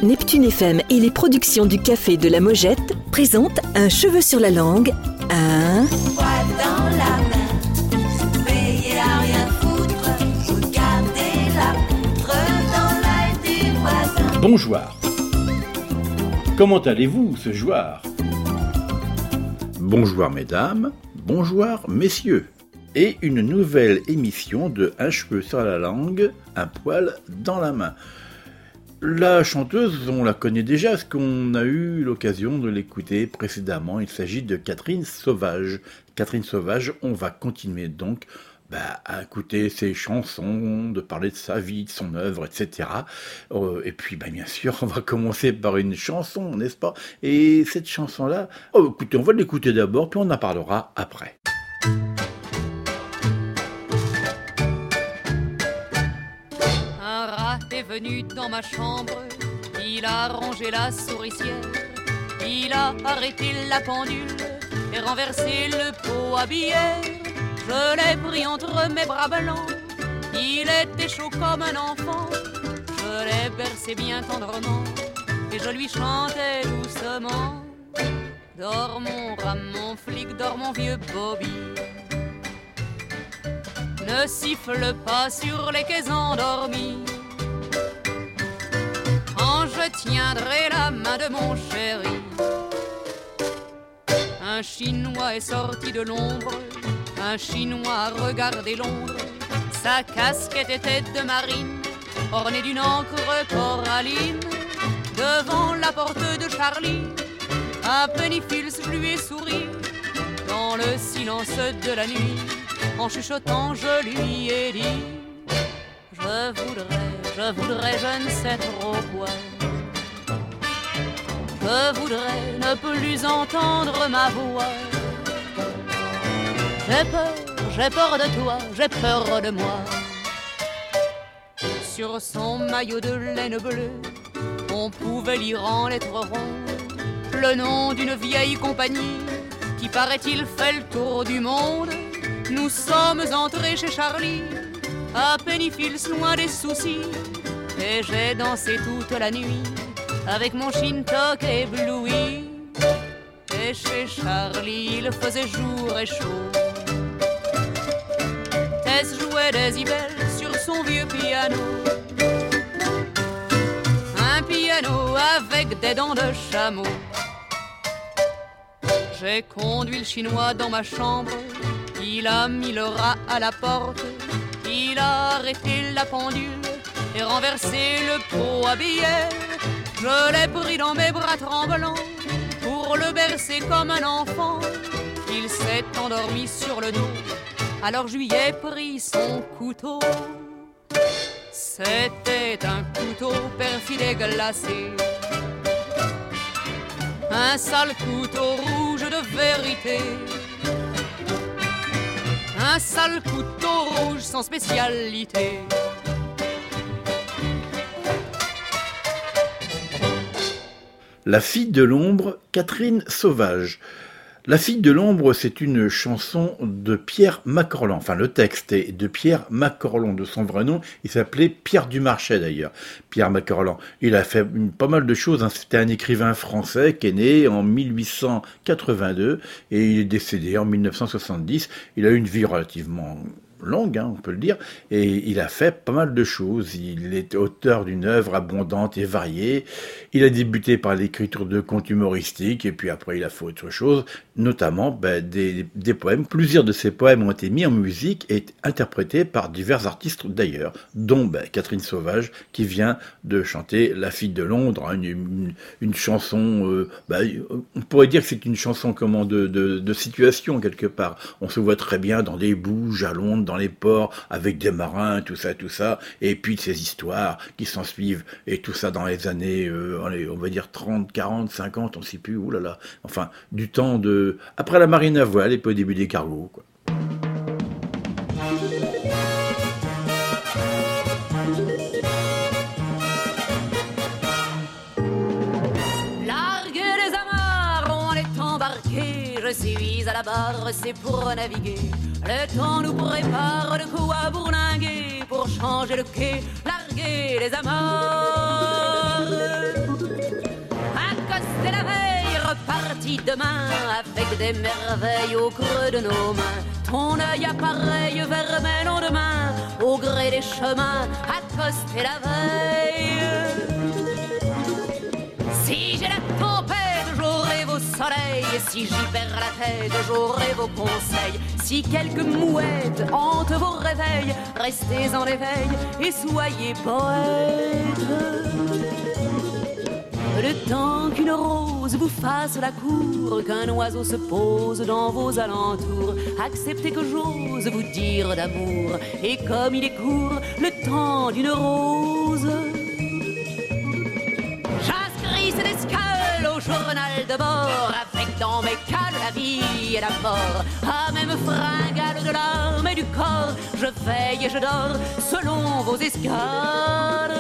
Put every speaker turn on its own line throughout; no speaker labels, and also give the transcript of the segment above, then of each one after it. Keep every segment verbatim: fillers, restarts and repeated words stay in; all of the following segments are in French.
Neptune F M et les productions du Café de la Mojette présentent Un cheveu sur la langue, un...
Poil dans la main, veillez à rien foutre, regardez la poutre dans l'œil du voisin.
Bonjour. Comment allez-vous ce soir? Bonjour mesdames, bonjour messieurs. Et une nouvelle émission de Un cheveu sur la langue, un poil dans la main. La chanteuse, on la connaît déjà, parce qu'on a eu l'occasion de l'écouter précédemment. Il s'agit de Catherine Sauvage. Catherine Sauvage, on va continuer donc bah, à écouter ses chansons, de parler de sa vie, de son œuvre, et cetera. Euh, et puis, bah, bien sûr, on va commencer par une chanson, n'est-ce pas? Et cette chanson-là, oh, écoutez, on va l'écouter d'abord, puis on en parlera après.
Venu dans ma chambre, il a rangé la souricière, il a arrêté la pendule et renversé le pot à bière. Je l'ai pris entre mes bras blancs, il était chaud comme un enfant. Je l'ai bercé bien tendrement et je lui chantais doucement. Dors mon rat, mon flic, dors mon vieux Bobby. Ne siffle pas sur les quais endormis. Je tiendrai la main de mon chéri. Un Chinois est sorti de l'ombre, un Chinois a regardé Londres. Sa casquette était de marine, ornée d'une encre coralline. Devant la porte de Charlie, à Pennyfields lui ai souri. Dans le silence de la nuit, en chuchotant je lui ai dit: Je voudrais, je voudrais, je ne sais trop quoi. Je voudrais ne plus entendre ma voix. J'ai peur, j'ai peur de toi, j'ai peur de moi. Sur son maillot de laine bleue, on pouvait lire en lettres rondes le nom d'une vieille compagnie qui, paraît-il, fait le tour du monde. Nous sommes entrés chez Charlie, à Pennyfields, loin des soucis, et j'ai dansé toute la nuit avec mon shintok ébloui. Et chez Charlie, il faisait jour et chaud. Tess jouait des ibelles sur son vieux piano. Un piano avec des dents de chameau. J'ai conduit le Chinois dans ma chambre. Il a mis le rat à la porte. Il a arrêté la pendule et renversé le pot à bière. Je l'ai pris dans mes bras tremblants pour le bercer comme un enfant. Il s'est endormi sur le dos, alors je lui ai pris son couteau. C'était un couteau perfide et glacé, un sale couteau rouge de vérité, un sale couteau rouge sans spécialité.
La fille de l'ombre, Catherine Sauvage. La fille de l'ombre, c'est une chanson de Pierre Macorlan. Enfin, le texte est de Pierre Macorlan, de son vrai nom. Il s'appelait Pierre Dumarchais, d'ailleurs. Pierre Macorlan. Il a fait pas mal de choses. Hein. C'était un écrivain français qui est né en mille huit cent quatre-vingt-deux et il est décédé en mille neuf cent soixante-dix. Il a eu une vie relativement longue, hein, on peut le dire, et il a fait pas mal de choses. Il est auteur d'une œuvre abondante et variée. Il a débuté par l'écriture de contes humoristiques, et puis après il a fait autre chose, notamment ben, des, des poèmes. Plusieurs de ces poèmes ont été mis en musique et interprétés par divers artistes d'ailleurs, dont ben, Catherine Sauvage, qui vient de chanter La fille de Londres, hein, une, une, une chanson, euh, ben, on pourrait dire que c'est une chanson comment, de, de, de situation quelque part. On se voit très bien dans des bouges à Londres, dans les ports, avec des marins, tout ça, tout ça, et puis ces histoires qui s'en suivent, et tout ça dans les années, euh, on va dire trente, quarante, cinquante, on ne sait plus, oulala, enfin, du temps de... après la marine à voile, et puis au début des cargos, quoi.
Larguez les amarres, on est embarqué. Je suis à la barre, c'est pour naviguer. Le temps nous prépare de quoi bourlinguer. Pour changer le quai, larguer les amarres. Accosté la veille, reparti demain, avec des merveilles au creux de nos mains. Ton œil appareil vers mes lendemains, au gré des chemins, accosté la veille. Si j'ai la tempête, j'aurai vos soleils. Si j'y perds la tête, j'aurai vos conseils. Si quelques mouettes hantent vos réveils, restez en éveil et soyez poètes. Le temps qu'une rose vous fasse la cour, qu'un oiseau se pose dans vos alentours, acceptez que j'ose vous dire d'amour. Et comme il est court, le temps d'une rose, j'inscris cette escale au journal de bord, avec dans mes cales la vie et la mort. À même fringale de l'âme et du corps, je veille et je dors selon vos escales.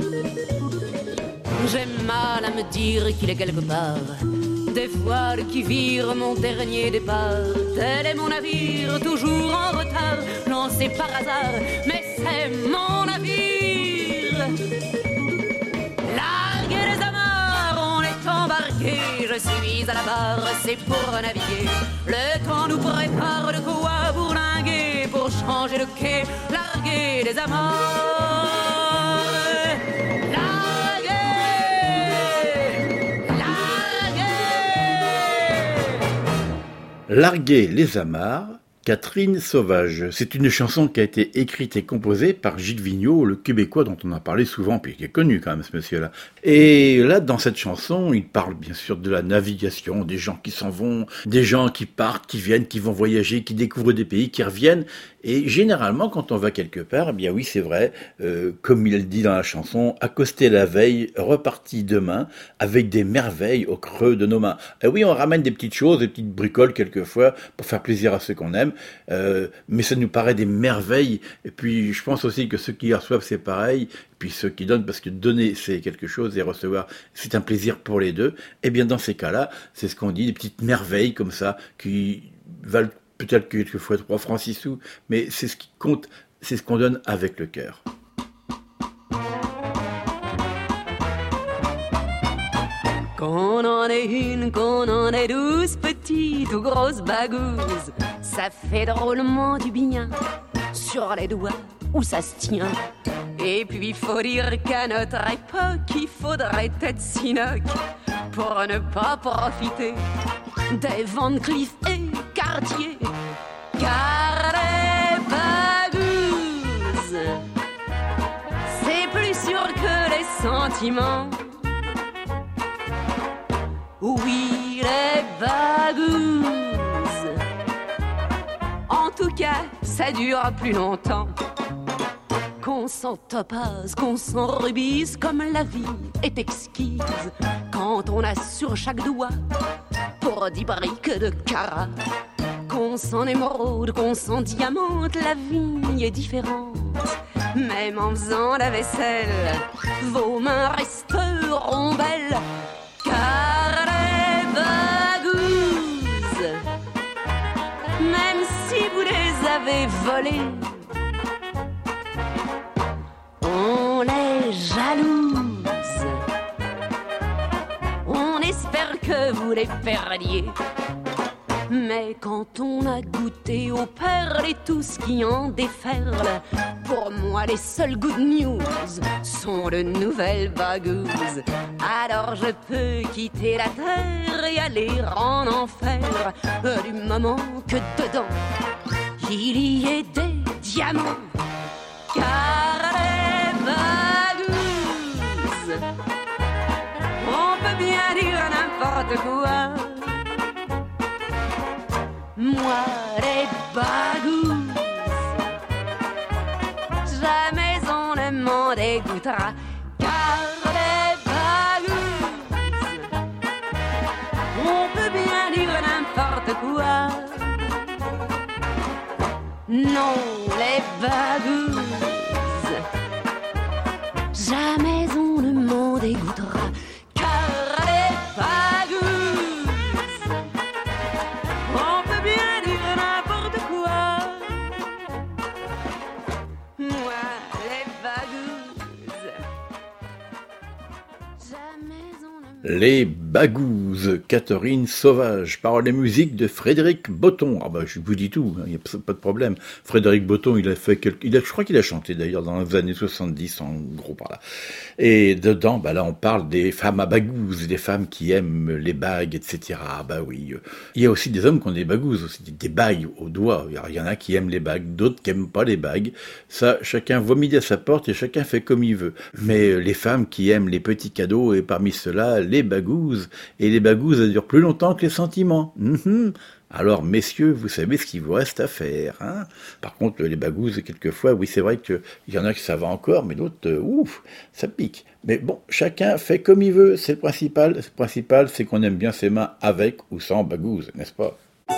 J'ai mal à me dire qu'il est quelque part des voiles qui virent mon dernier départ. Tel est mon navire, toujours en retard, lancé par hasard, mais c'est mon navire. Larguez les amarres, on est embarqué, je suis à la barre, c'est pour naviguer. Le temps nous prépare de quoi bourlinguer, pour changer de quai, larguer les amarres.
Larguer les amarres, Catherine Sauvage. C'est une chanson qui a été écrite et composée par Gilles Vigneault, le Québécois dont on a parlé souvent, puis qui est connu quand même ce monsieur-là. Et là, dans cette chanson, il parle bien sûr de la navigation, des gens qui s'en vont, des gens qui partent, qui viennent, qui vont voyager, qui découvrent des pays, qui reviennent. Et généralement, quand on va quelque part, eh bien oui, c'est vrai, euh, comme il le dit dans la chanson, accosté la veille, reparti demain, avec des merveilles au creux de nos mains. Et oui, on ramène des petites choses, des petites bricoles quelquefois, pour faire plaisir à ceux qu'on aime, euh, mais ça nous paraît des merveilles. Et puis, je pense aussi que ceux qui reçoivent, c'est pareil, et puis ceux qui donnent, parce que donner, c'est quelque chose, et recevoir, c'est un plaisir pour les deux. Et bien, dans ces cas-là, c'est ce qu'on dit, des petites merveilles comme ça, qui valent peut-être quelquefois trois francs six sous, mais c'est ce qui compte, c'est ce qu'on donne avec le cœur.
Qu'on en ait une, qu'on en ait douze, petites ou grosses bagouses, ça fait drôlement du bien sur les doigts où ça se tient. Et puis il faut dire qu'à notre époque, il faudrait être sinoc pour ne pas profiter des Van Cleef et Cartier. Car les bagouses, c'est plus sûr que les sentiments. Oui, les bagouses, en tout cas, ça dure plus longtemps. Qu'on s'en topase, qu'on s'en rubise, comme la vie est exquise quand on a sur chaque doigt pour dix briques de carat. Qu'on s'en émeraude, qu'on s'en diamante, la vie est différente. Même en faisant la vaisselle, vos mains resteront belles. Car les bagouses, même si vous les avez volées, on les jalouse. On espère que vous les perdiez. Mais quand on a goûté aux perles et tout ce qui en déferle, pour moi les seules good news sont de nouvelles bagouses. Alors je peux quitter la terre et aller en enfer, du moment que dedans il y ait des diamants. Car les bagouses, on peut bien dire n'importe quoi. Moi, les bagouses, jamais on ne m'en dégoûtera. Car les bagouses, on peut bien dire n'importe quoi. Non, les bagouses, jamais on ne m'en dégoûtera. Car les bagouses, on peut bien dire n'importe quoi. Moi, les bagouses,
Les Bagouzes, Catherine Sauvage, paroles et musique de Frédéric Botton. Ah bah je vous dis tout, il hein, n'y a pas de problème. Frédéric Botton, il a fait quelques... il a, je crois qu'il a chanté d'ailleurs dans les années soixante-dix, en gros par là. Et dedans, bah là on parle des femmes à bagouses, des femmes qui aiment les bagues, et cetera. Ah bah oui, il y a aussi des hommes qui ont des bagouses, aussi des bagues au doigt. Il y en a qui aiment les bagues, d'autres qui aiment pas les bagues. Ça, chacun vomit à sa porte et chacun fait comme il veut. Mais les femmes qui aiment les petits cadeaux, et parmi ceux-là, les bagouzes, et les bagouzes, ça dure plus longtemps que les sentiments. Mmh. Alors, messieurs, vous savez ce qu'il vous reste à faire. Hein, par contre, les bagouzes, quelquefois, oui, c'est vrai qu'il y en a qui ça va encore, mais d'autres, euh, ouf, ça pique. Mais bon, chacun fait comme il veut, c'est le principal. Le principal, c'est qu'on aime bien ses mains avec ou sans bagouzes, n'est-ce pas?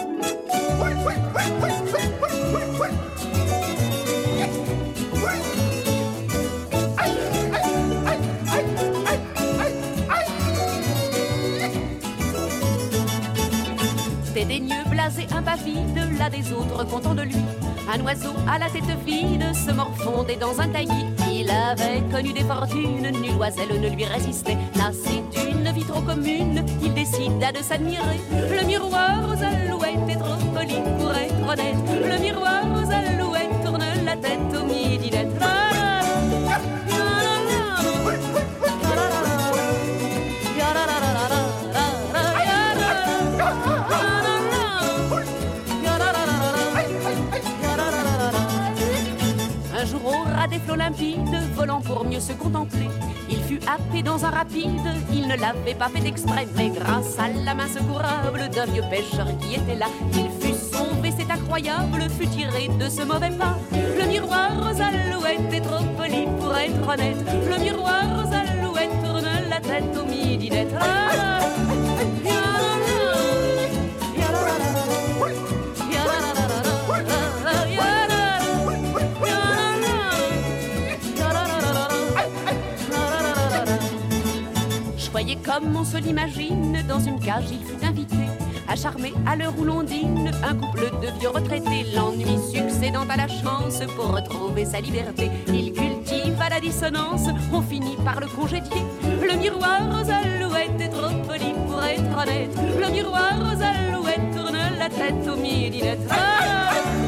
Dédaigneux, blasé, impavide, l'un des autres content de lui. Un oiseau à la tête vide se morfondait dans un taillis. Il avait connu des fortunes, nulle oiselle ne lui résistait. Lassé d'une vie trop commune, il décida de s'admirer. Le miroir aux alouettes est trop poli pour être honnête. Le miroir aux alouettes tourne la tête au midinette. Un jour au ras des flots limpides, volant pour mieux se contempler, il fut happé dans un rapide, il ne l'avait pas fait exprès, mais grâce à la main secourable d'un vieux pêcheur qui était là, il fut sauvé, c'est incroyable, fut tiré de ce mauvais pas. Le miroir aux alouettes est trop poli pour être honnête, le miroir aux alouettes tourne la tête au midinette. Ah, voyez comme on se l'imagine, dans une cage il fut invité à charmer à l'heure où l'on dîne un couple de vieux retraités. L'ennui succédant à la chance pour retrouver sa liberté, il cultiva la dissonance, on finit par le congédier. Le miroir aux alouettes est trop poli pour être honnête, le miroir aux alouettes tourne la tête au midinette. Ah,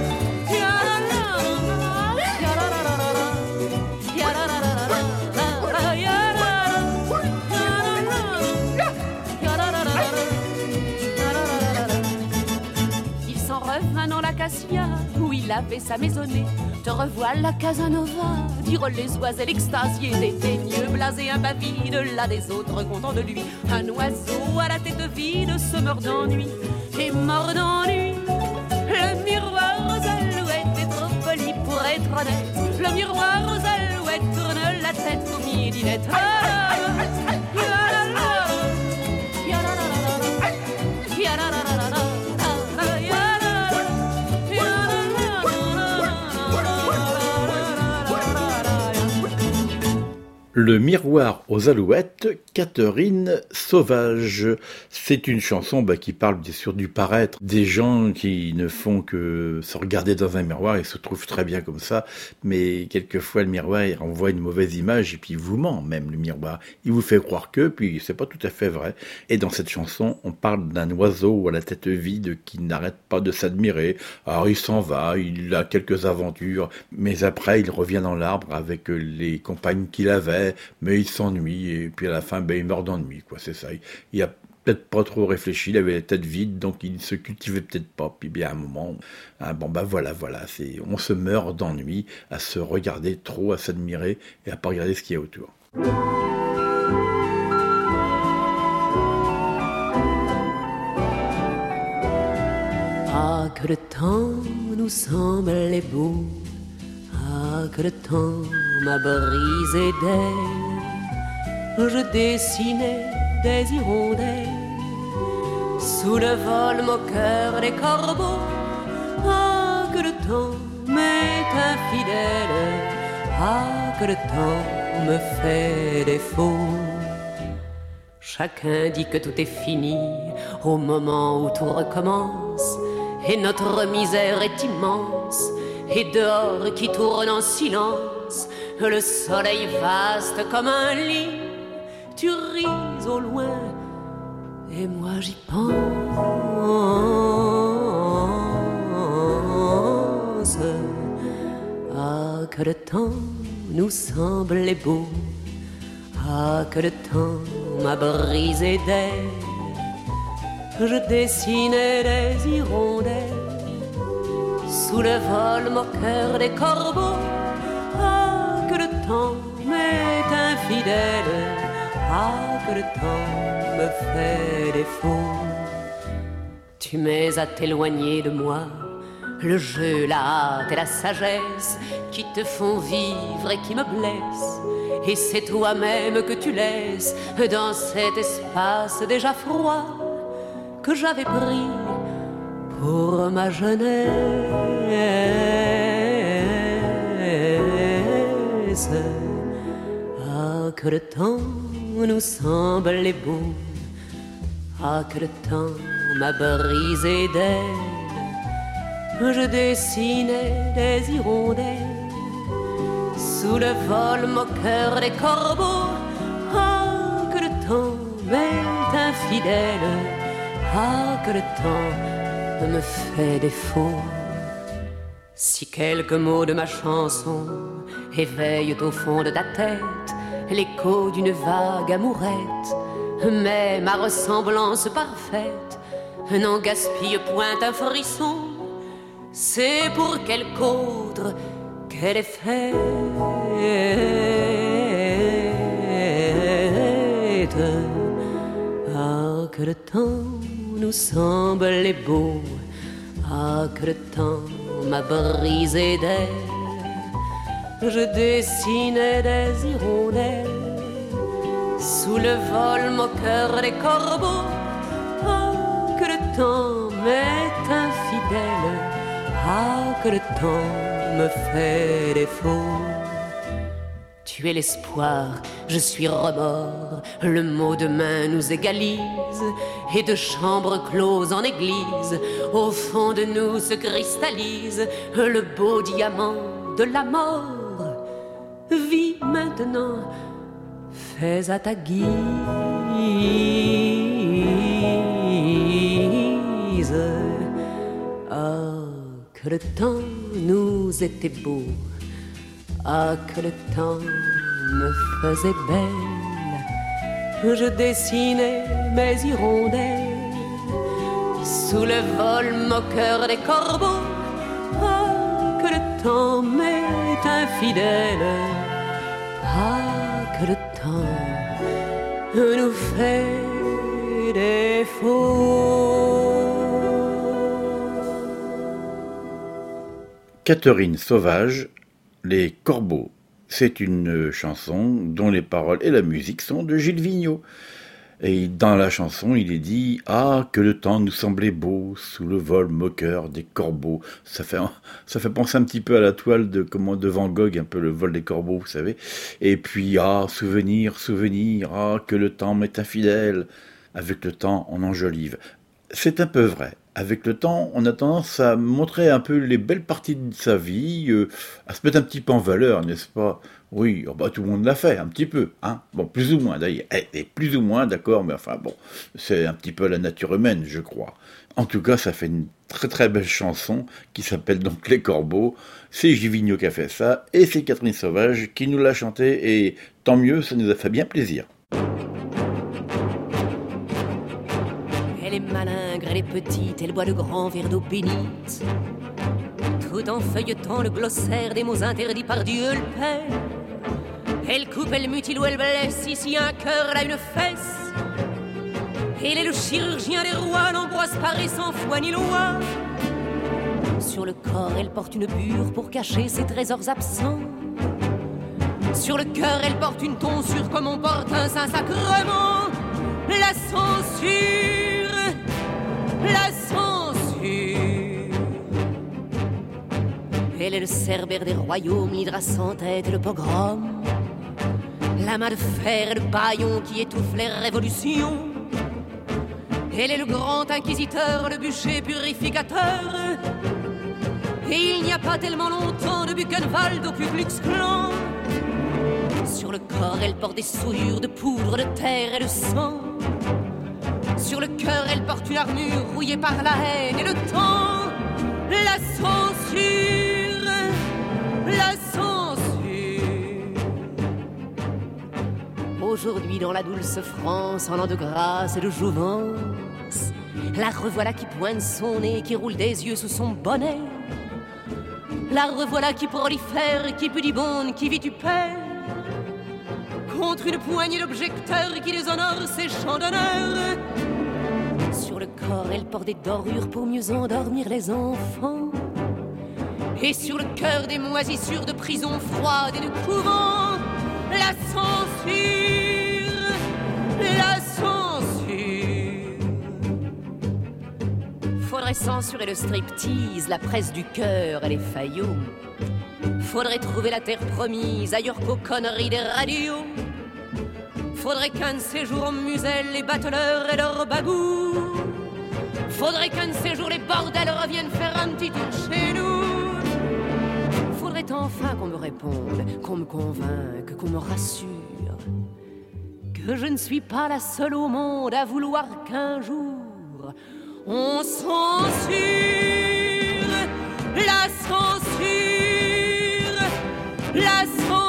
où il avait sa maisonnée. Te revoilà Casanova, dirent les oiselles extasiées, dédaigneux, blasé, impavide, l'un des autres content de lui. Un oiseau à la tête vide se meurt d'ennui et mort d'ennui. Le miroir aux alouettes est trop poli pour être honnête, le miroir aux alouettes tourne la tête au midinette. Ah,
Le miroir aux alouettes, Catherine Sauvage. C'est une chanson bah, qui parle bien sûr du paraître, des gens qui ne font que se regarder dans un miroir et se trouvent très bien comme ça, mais quelquefois le miroir il renvoie une mauvaise image et puis il vous ment même le miroir. Il vous fait croire que, puis c'est pas tout à fait vrai. Et dans cette chanson, on parle d'un oiseau à la tête vide qui n'arrête pas de s'admirer. Alors il s'en va, il a quelques aventures, mais après il revient dans l'arbre avec les compagnes qu'il avait, mais il s'ennuie et puis à la fin ben, il meurt d'ennui, quoi, c'est ça. Il a peut-être pas trop réfléchi, il avait la tête vide, donc il se cultivait peut-être pas. Puis bien à un moment, hein, bon ben voilà, voilà, c'est, on se meurt d'ennui à se regarder trop, à s'admirer et à pas regarder ce qu'il y a autour.
Ah, que le temps nous semblait beau, ah, que le temps m'a brisé d'aile. Je dessinais des hirondelles sous le vol moqueur des corbeaux. Ah, que le temps m'est infidèle, ah, que le temps me fait défaut. Chacun dit que tout est fini au moment où tout recommence, et notre misère est immense, et dehors qui tourne en silence le soleil vaste comme un lit tu ris au loin, et moi j'y pense. Ah, que le temps nous semblait beau, ah, que le temps m'a brisé d'aile. Je dessinais des hirondelles sous le vol moqueur des corbeaux. Ah, que le temps m'est infidèle, ah, que le temps me fait défaut. Tu m'es à t'éloigner de moi, le jeu, la hâte et la sagesse qui te font vivre et qui me blessent. Et c'est toi-même que tu laisses dans cet espace déjà froid que j'avais pris pour ma jeunesse. Ah, que le temps nous semblait beau, ah, que le temps m'a brisé d'aile. Je dessinais des hirondelles sous le vol moqueur des corbeaux. Ah, que le temps m'est infidèle, ah, que le temps me fait défaut. Si quelques mots de ma chanson éveillent au fond de ta tête l'écho d'une vague amourette, mais ma ressemblance parfaite n'en gaspille point un frisson. C'est pour quelque autre qu'elle est faite. Ah, que le temps nous semblait beau, ah, que le temps m'a brisé d'aile. Je dessinais des hirondelles sous le vol moqueur des corbeaux. Ah, que le temps m'est infidèle, ah, que le temps me fait défaut. Tu es l'espoir, je suis remords, le mot de main nous égalise, et de chambre close en église, au fond de nous se cristallise le beau diamant de la mort. Vis maintenant, fais à ta guise. Ah, que le temps nous était beau, ah, que le temps me faisait belle. Je dessinais mes hirondelles sous le vol moqueur des corbeaux. Ah, que le temps m'est infidèle, ah, que le temps nous fait défaut.
Catherine Sauvage, Les Corbeaux. C'est une chanson dont les paroles et la musique sont de Gilles Vigneault. Et dans la chanson, il est dit « Ah, que le temps nous semblait beau, sous le vol moqueur des corbeaux ». Ça fait, ça fait penser un petit peu à la toile de, comment, de Van Gogh, un peu le vol des corbeaux, vous savez. Et puis « Ah, souvenir, souvenir, ah, que le temps m'est infidèle ». Avec le temps, on enjolive. C'est un peu vrai. Avec le temps, on a tendance à montrer un peu les belles parties de sa vie, euh, à se mettre un petit peu en valeur, n'est-ce pas ? Oui, oh bah, tout le monde l'a fait, un petit peu, hein. Bon, plus ou moins d'ailleurs, et plus ou moins, d'accord, mais enfin bon, c'est un petit peu la nature humaine, je crois. En tout cas, ça fait une très très belle chanson qui s'appelle donc Les Corbeaux. C'est Gilles Vigneault qui a fait ça, et c'est Catherine Sauvage qui nous l'a chanté, et tant mieux, ça nous a fait bien plaisir.
Elle est malingre, elle est petite, elle boit de grands verres d'eau bénite, tout en feuilletant le glossaire des mots interdits par Dieu le Père. Elle coupe, elle mutile ou elle blesse, ici un cœur, là une fesse. Elle est le chirurgien des rois, n'embrasse pas et sans foi ni loi. Sur le corps, elle porte une bure pour cacher ses trésors absents. Sur le cœur, elle porte une tonsure comme on porte un saint-sacrement. La censure, la censure. Elle est le cerbère des royaumes, l'hydra sans tête et le pogrom. La main de fer et le bâillon qui étouffe les révolutions. Elle est le grand inquisiteur, le bûcher purificateur. Et il n'y a pas tellement longtemps de Buchenwald au Ku Klux Klan. Sur le corps, elle porte des souillures de poudre, de terre et de sang. Sur le cœur, elle porte une armure rouillée par la haine et le temps. La censure, la censure. Aujourd'hui, dans la douce France, en an de grâce et de jouvence, la revoilà qui pointe son nez, qui roule des yeux sous son bonnet. La revoilà qui prolifère, qui pudibonde, qui vitupère contre une poignée d'objecteurs qui déshonorent ses chants d'honneur. Sur le corps, elle porte des dorures pour mieux endormir les enfants. Et sur le cœur, des moisissures de prison froide et de couvent. La censure, la censure. Faudrait censurer le striptease, la presse du cœur et les faillots. Faudrait trouver la terre promise ailleurs qu'aux conneries des radios. Faudrait qu'un de ces jours on muselle les bateleurs et leurs bagous. Faudrait qu'un de ces jours les bordels reviennent faire un petit tour chez nous. Faudrait enfin qu'on me réponde, qu'on me convainque, qu'on me rassure que je ne suis pas la seule au monde à vouloir qu'un jour on censure la censure, la censure.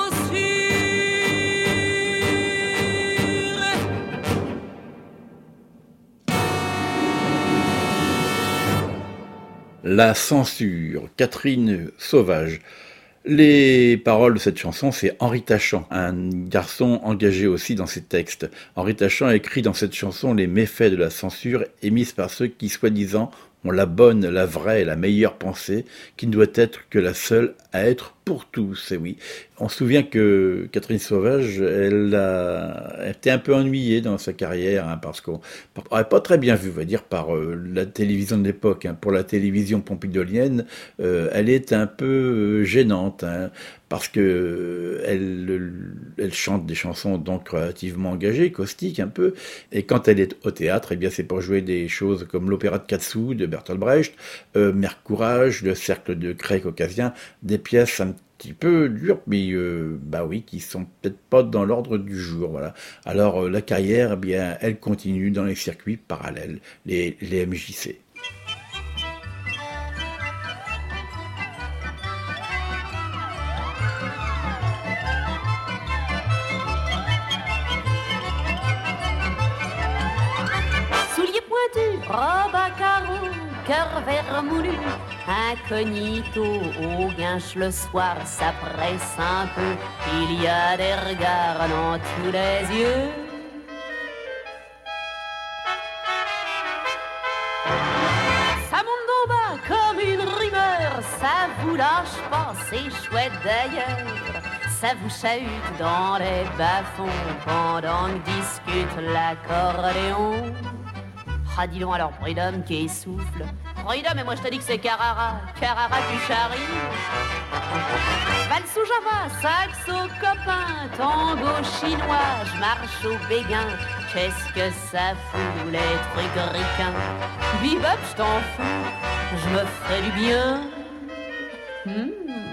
La censure, Catherine Sauvage. Les paroles de cette chanson, c'est Henri Tachant, un garçon engagé aussi dans ses textes. Henri Tachant écrit dans cette chanson les méfaits de la censure émise par ceux qui, soi-disant, ont la bonne, la vraie et la meilleure pensée, qui ne doit être que la seule à être pour tous. Et oui, on se souvient que Catherine Sauvage, elle a été un peu ennuyée dans sa carrière, hein, parce qu'on n'avait pas très bien vu, on va dire, par euh, la télévision de l'époque. Hein. Pour la télévision pompidolienne, euh, elle est un peu euh, gênante, hein, parce que euh, elle, elle chante des chansons donc relativement engagées, caustiques un peu, et quand elle est au théâtre, eh bien c'est pour jouer des choses comme l'opéra de Katsu de Bertolt Brecht, euh, Mère Courage, le cercle de Craie caucasien, des pièces un petit peu dures, mais euh, bah oui, qui sont peut-être pas dans l'ordre du jour, voilà. Alors euh, la carrière, eh bien, elle continue dans les circuits parallèles, les, les M J C.
Robe à carreaux, cœur vermoulu, incognito au guinche le soir, ça presse un peu, il y a des regards dans tous les yeux. Ça monte d'en bas comme une rumeur, ça vous lâche pas, c'est chouette d'ailleurs. Ça vous chahute dans les bas-fonds pendant que discute l'accordéon. Ah, dis donc alors, Prud'homme qui essouffle. Prud'homme, et moi je te dis que c'est Carrara, Carrara du Chari. Valse au Java, saxo copain, tango chinois, je marche au béguin. Qu'est-ce que ça fout, les trucs ricains? Bebop, je t'en fous, je me ferai du bien. Hmm.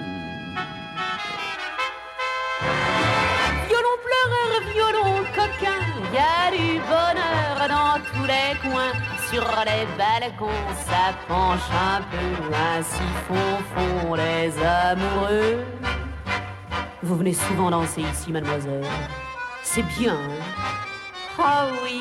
Violon pleureur, violon coquin, y a du bonheur dans tous les coins. Sur les balcons, ça penche un peu, ainsi font, font les amoureux. Vous venez souvent danser ici, mademoiselle. C'est bien, hein? Ah oui.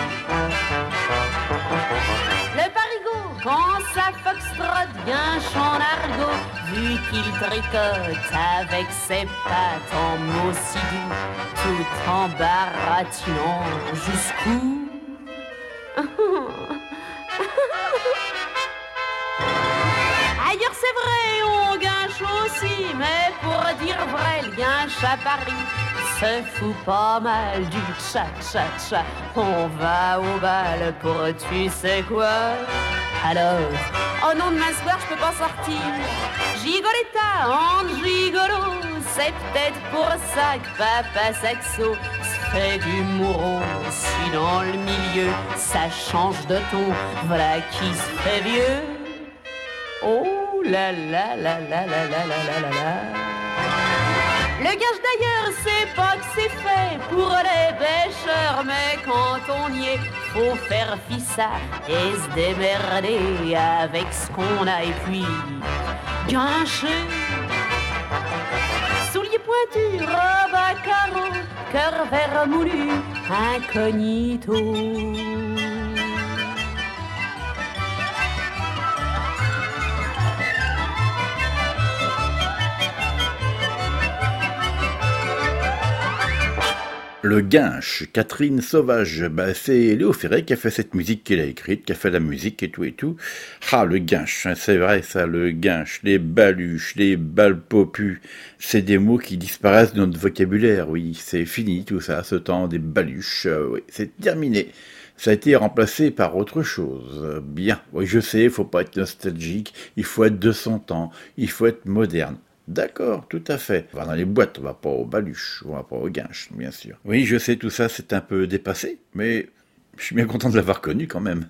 Le parigot, quand ça foxtrotte bien chant d'argot, vu qu'il tricote avec ses pattes en mots si doux, tout en baratinant jusqu'où? Ailleurs c'est vrai, on guinche aussi, mais pour dire vrai, le guinche à Paris se fout pas mal du tcha-tcha-tcha. On va au bal pour tu sais quoi. Alors, oh non, demain soir je peux pas sortir. Gigoletta en gigolo, c'est peut-être pour ça que papa Saxo fait du mouron. Si dans le milieu ça change de ton, voilà qui se fait vieux. Oh la la la la la la la la la la. Le gage d'ailleurs, c'est pas que c'est fait pour les pêcheurs, mais quand on y est, faut faire fi ça et se démerder avec ce qu'on a et puis gâcher. Souliers pointus, robe à carreaux, cœur vert moulu, incognito.
Le Guinche, Catherine Sauvage, bah, c'est Léo Ferré qui a fait cette musique qu'il a écrite, qui a fait la musique et tout et tout. Ah, le Guinche, hein, c'est vrai ça, le Guinche, les baluches, les balpopus, c'est des mots qui disparaissent de notre vocabulaire, oui, c'est fini tout ça, ce temps des baluches, euh, oui, c'est terminé. Ça a été remplacé par autre chose. Bien, oui, je sais, il faut pas être nostalgique, il faut être de son temps, il faut être moderne. D'accord, tout à fait. On va dans les boîtes, on va pas aux baluches, on va pas aux guinches, bien sûr. Oui, je sais, tout ça, c'est un peu dépassé, mais je suis bien content de l'avoir connu quand même.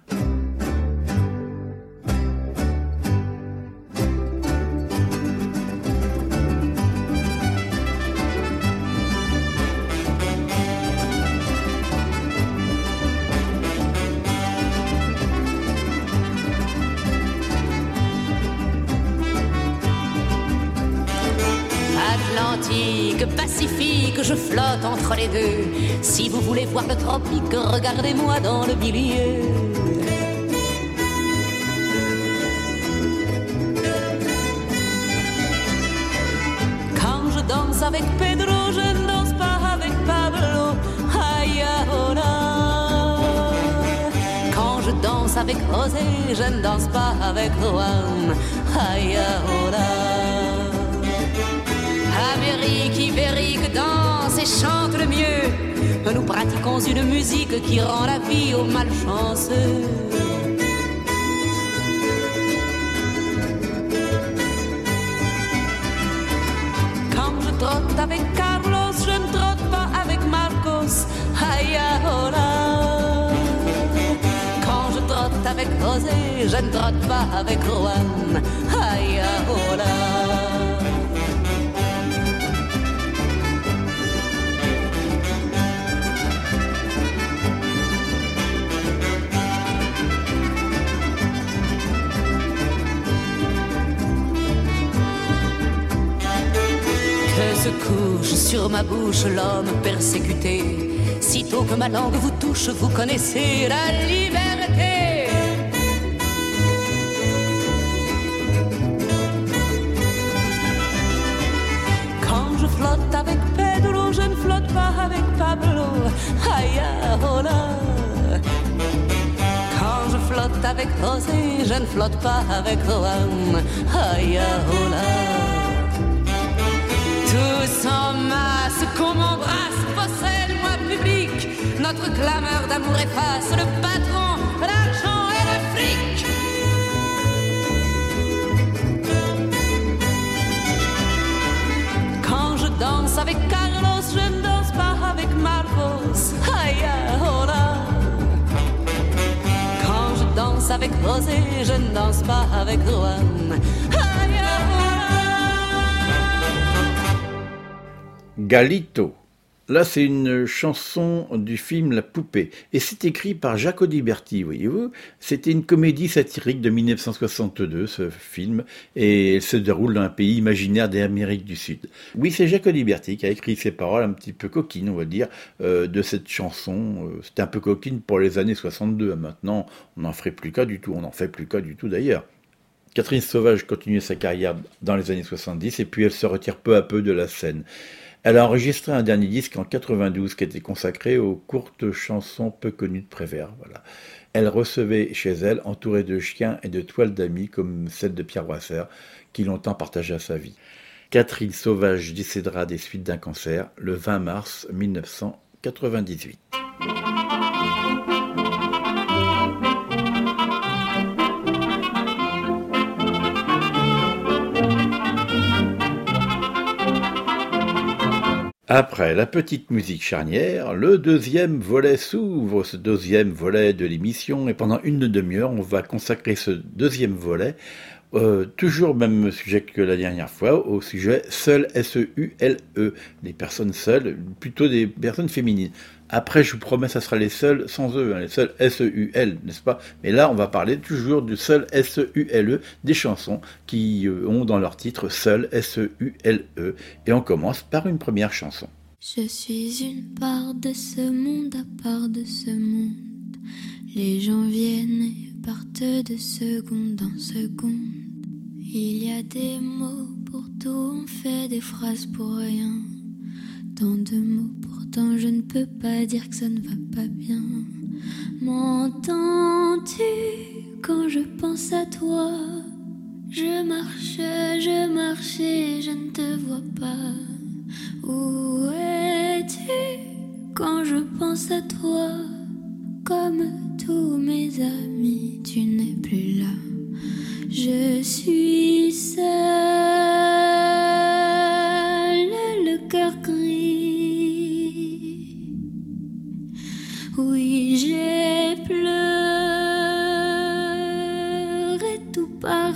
Pacifique, je flotte entre les deux. Si vous voulez voir le tropique, regardez-moi dans le milieu. Quand je danse avec Pedro, je ne danse pas avec Pablo. Aïe, hola. Quand je danse avec José, je ne danse pas avec Juan. Aïe, hola. Amérique, Ibérique, danse et chante le mieux. Nous pratiquons une musique qui rend la vie aux malchanceux. Quand je trotte avec Carlos, je ne trotte pas avec Marcos. Aïe, hola. Quand je trotte avec José, je ne trotte pas avec Juan. Aïe, hola. Se couche sur ma bouche l'homme persécuté. Sitôt que ma langue vous touche, vous connaissez la liberté. Quand je flotte avec Pedro, je ne flotte pas avec Pablo. Aïe, hola. Quand je flotte avec José, je ne flotte pas avec Juan. Aïe, hola. Tous en masse, qu'on m'embrasse, possède-moi public. Notre clameur d'amour efface le patron, l'argent et le fric. Quand je danse avec Carlos, je ne danse pas avec Marcos. Aïe, hola. Quand je danse avec José, je ne danse pas avec Juan. Aïe, hola.
Galito. Là, c'est une chanson du film La Poupée. Et c'est écrit par Jacques Audiberti, voyez-vous. C'était une comédie satirique de dix-neuf cent soixante-deux, ce film. Et elle se déroule dans un pays imaginaire d'Amérique du Sud. Oui, c'est Jacques Audiberti qui a écrit ces paroles un petit peu coquines, on va dire, euh, de cette chanson. C'était un peu coquine pour les années soixante-deux. Maintenant, on n'en ferait plus cas du tout. On n'en fait plus cas du tout, d'ailleurs. Catherine Sauvage continue sa carrière dans les années soixante-dix et puis elle se retire peu à peu de la scène. Elle a enregistré un dernier disque en quatre-vingt-douze qui était consacré aux courtes chansons peu connues de Prévert. Voilà. Elle recevait chez elle, entourée de chiens et de toiles d'amis comme celle de Pierre Boisser, qui longtemps partagea sa vie. Catherine Sauvage décédera des suites d'un cancer le vingt mars mille neuf cent quatre-vingt-dix-huit. Après la petite musique charnière, le deuxième volet s'ouvre, ce deuxième volet de l'émission, et pendant une demi-heure, on va consacrer ce deuxième volet Euh, toujours même sujet que la dernière fois, au sujet seul, S E U L E, les personnes seules, plutôt des personnes féminines. Après, je vous promets, ça sera les seuls sans eux, hein, les seuls S E U L, n'est-ce pas? Mais là, on va parler toujours du seul S E U L E, des chansons qui euh, ont dans leur titre seul S E U L E. Et on commence par une première chanson.
Je suis une part de ce monde à part de ce monde. Les gens viennent et partent de seconde en seconde. Il y a des mots pour tout, on fait des phrases pour rien. Tant de mots, pourtant je ne peux pas dire que ça ne va pas bien. M'entends-tu quand je pense à toi? Je marche, je marche et je ne te vois pas. Où es-tu quand je pense à toi? Comme tous mes amis, tu n'es plus là. Je suis seule, le cœur gris. Oui, j'ai pleuré tout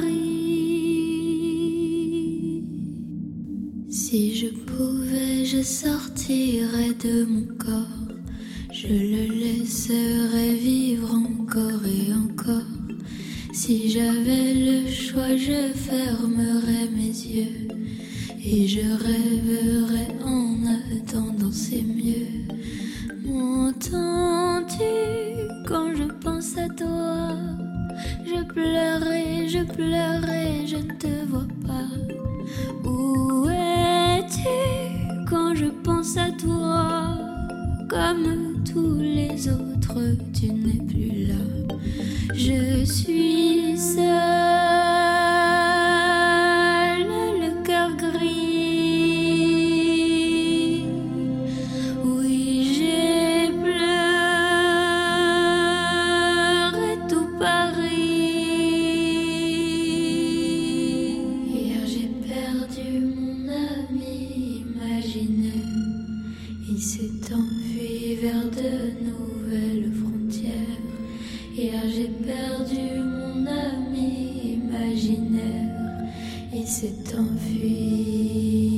Paris. Si je pouvais, je sortirais de mon corps. Je le laisserais vivre encore et encore. Si j'avais le choix, je fermerais mes yeux et je rêverais en attendant, c'est mieux. M'entends-tu quand je pense à toi? Je pleurais, je pleurais, je ne te vois pas. Où es-tu quand je pense à toi? Comme tous les autres, tu n'es plus là. Je suis seule, le cœur gris. Oui, j'ai pleuré tout Paris. Hier j'ai perdu mon ami imaginaire. Il s'est enfui vers de nouvelles frontières. Hier j'ai perdu mon ami imaginaire. Il s'est enfui.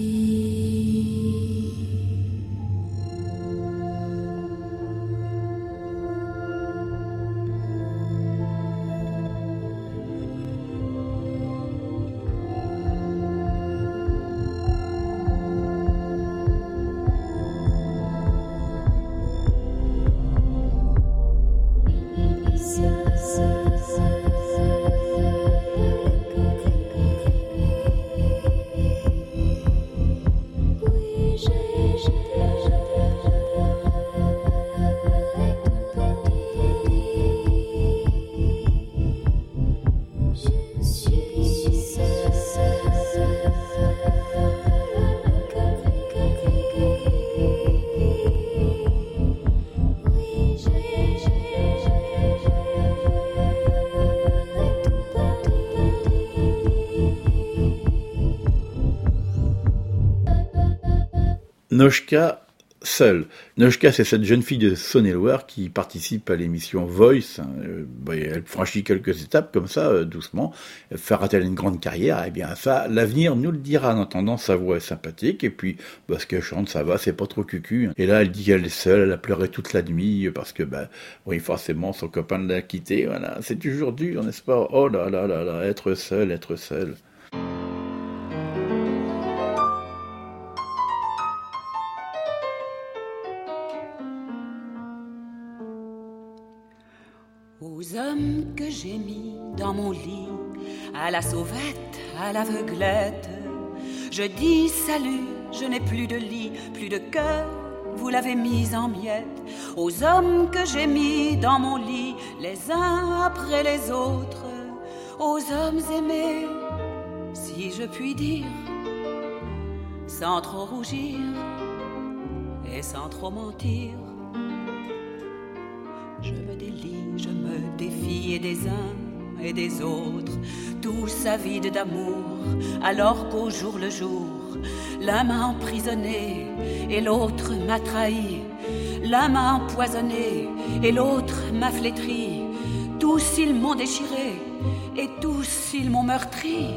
Noshka, seule. Noshka, c'est cette jeune fille de Saône-et-Loire qui participe à l'émission Voice. Elle franchit quelques étapes comme ça, doucement. Fera-t-elle une grande carrière? Eh bien, ça, l'avenir nous le dira. En attendant, sa voix est sympathique. Et puis, bah, ce qu'elle chante, ça va, c'est pas trop cucu. Et là, elle dit qu'elle est seule, elle a pleuré toute la nuit parce que, bah, oui, forcément, son copain l'a quittée. Voilà, c'est toujours dur, n'est-ce pas? Oh là là là là, être seul, être seul.
Aux hommes que j'ai mis dans mon lit, à la sauvette, à l'aveuglette, je dis salut, je n'ai plus de lit, plus de cœur, vous l'avez mis en miettes. Aux hommes que j'ai mis dans mon lit, les uns après les autres, aux hommes aimés, si je puis dire, sans trop rougir et sans trop mentir. Je me délie, je me défie et des uns et des autres, tous avides d'amour, alors qu'au jour le jour, l'un m'a emprisonné et l'autre m'a trahi, l'un m'a empoisonné et l'autre m'a flétri, tous ils m'ont déchiré et tous ils m'ont meurtri.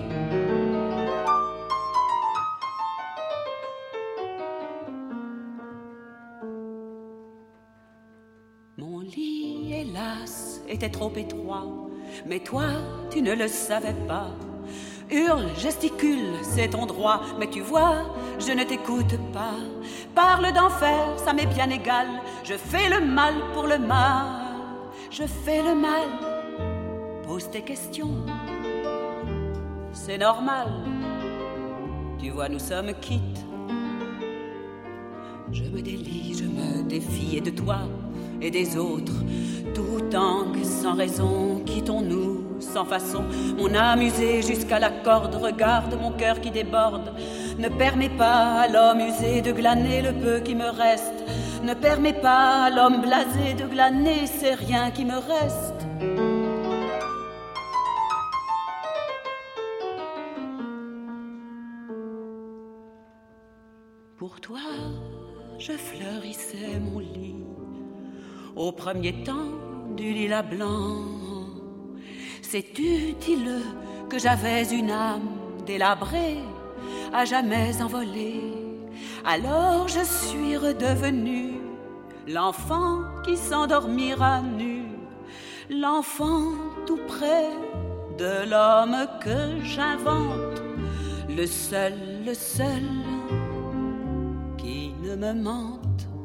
Mon lit, hélas, était trop étroit, mais toi, tu ne le savais pas. Hurle, gesticule, c'est ton droit, mais tu vois, je ne t'écoute pas. Parle d'enfer, ça m'est bien égal, je fais le mal pour le mal, je fais le mal. Pose tes questions, c'est normal, tu vois, nous sommes quittes. Je me délie, je me défie, et de toi et des autres, tout tangue sans raison, quittons-nous sans façon. Mon âme usée jusqu'à la corde, regarde mon cœur qui déborde. Ne permets pas à l'homme usé de glaner le peu qui me reste. Ne permets pas à l'homme blasé de glaner ces riens qui me restent. Pour toi, je fleurissais mon lit au premier temps du lilas blanc. Sais-tu-tu-le que j'avais une âme délabrée, à jamais envolée? Alors je suis redevenue l'enfant qui s'endormira nu, l'enfant tout près de l'homme que j'invente, le seul, le seul qui ne me mente.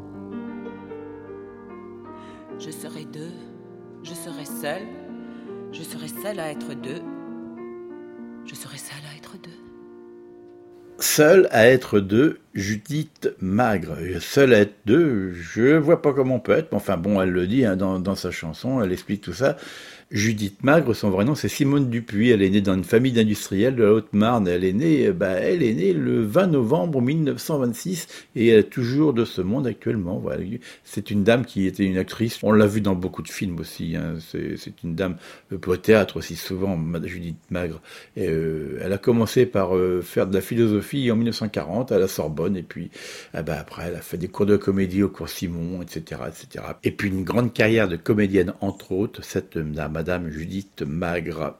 Je serai deux, je serai seul, je serai seul à être deux, je serai seul à être deux.
Seul à être deux, Judith Magre. Seul à être deux, je vois pas comment on peut être, mais enfin bon, elle le dit hein, dans, dans sa chanson, elle explique tout ça. Judith Magre, son vrai nom, c'est Simone Dupuis. Elle est née dans une famille d'industriels de la Haute-Marne. Elle est née, bah, elle est née le vingt novembre mille neuf cent vingt-six et elle est toujours de ce monde actuellement. Voilà. C'est une dame qui était une actrice. On l'a vu dans beaucoup de films aussi. Hein. C'est, c'est une dame au théâtre aussi souvent, Judith Magre. Et, euh, elle a commencé par euh, faire de la philosophie en mille neuf cent quarante à la Sorbonne et puis ah bah, après elle a fait des cours de comédie au cours Simon, et cetera, et cetera. Et puis une grande carrière de comédienne entre autres, cette dame. Madame Judith Magre.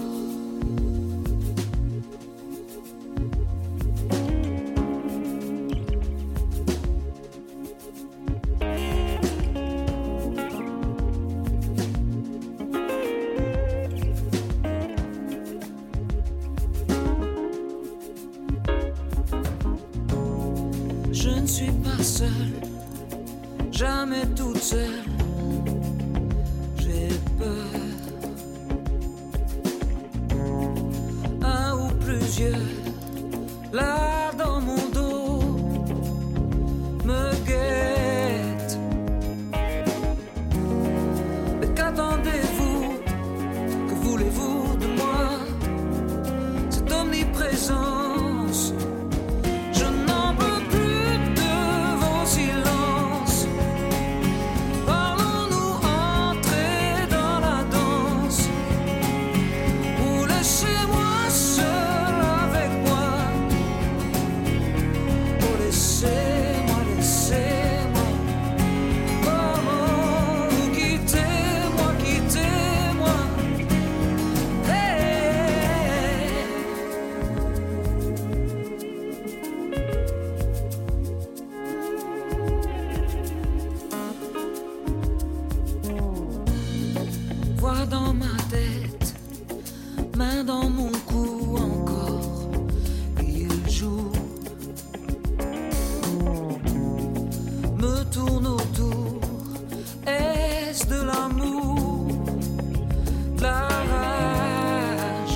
Je ne suis pas seule, jamais toute seule. J'ai peur. Là dans mon dos me guette. Mais qu'attendez-vous? Que voulez-vous de moi? Cette omniprésence, je n'en peux plus de vos silences. Parlons-nous entrer dans la danse ou laissez-moi seul. Laissez-moi, laissez-moi, oh, quittez-moi, quittez-moi, hey. Voix dans ma tête, main dans mon cou encore, il joue. Me tourne autour, est-ce de l'amour, de la rage?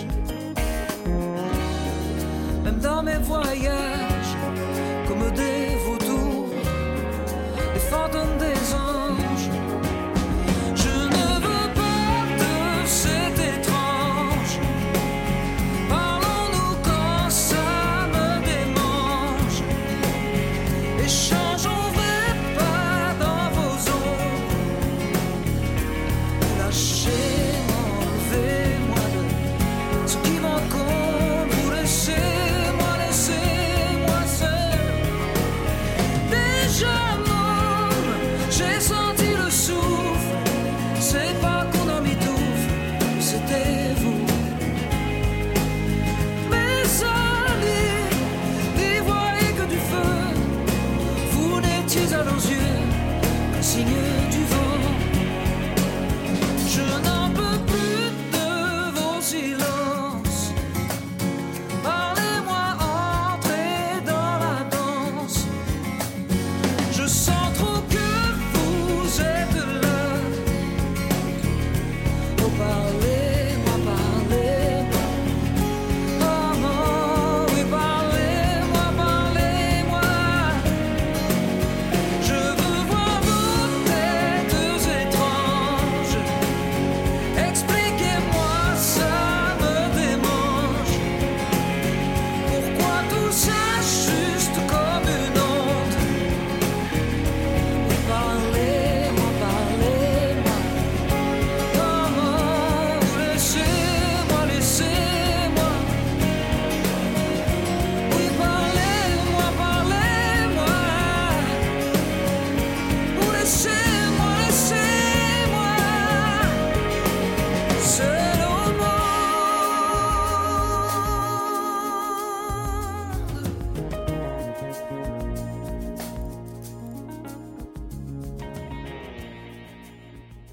Même dans mes voyages, comme des vautours, les fantômes des anges, je ne veux pas de cet étrange. Parlons-nous quand ça me démange, échangeons. Enlevez-moi de ce qui m'encombre, vous laissez-moi, laissez-moi.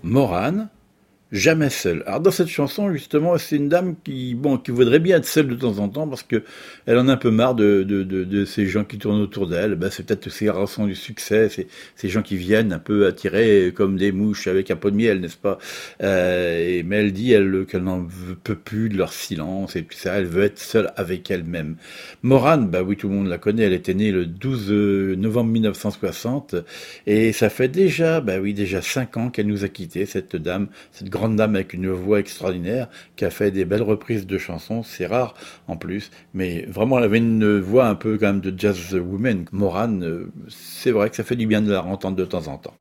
Morane, jamais seule. Alors dans cette chanson, justement, c'est une dame qui, bon, qui voudrait bien être seule de temps en temps parce que elle en a un peu marre de, de, de, de ces gens qui tournent autour d'elle. Ben, c'est peut-être ces garçons du succès, c'est ces gens qui viennent un peu attirer comme des mouches avec un pot de miel, n'est-ce pas? Euh, et, mais elle dit elle, qu'elle n'en veut- peut plus de leur silence et tout ça. Elle veut être seule avec elle-même. Morane, bah oui, tout le monde la connaît. Elle était née le douze novembre mille neuf cent soixante et ça fait déjà, bah oui, déjà cinq ans qu'elle nous a quittés, cette dame, cette grande dame avec une voix extraordinaire, qui a fait des belles reprises de chansons, c'est rare en plus, mais vraiment elle avait une voix un peu quand même de jazz woman. Morane, euh, c'est vrai que ça fait du bien de la entendre de temps en temps.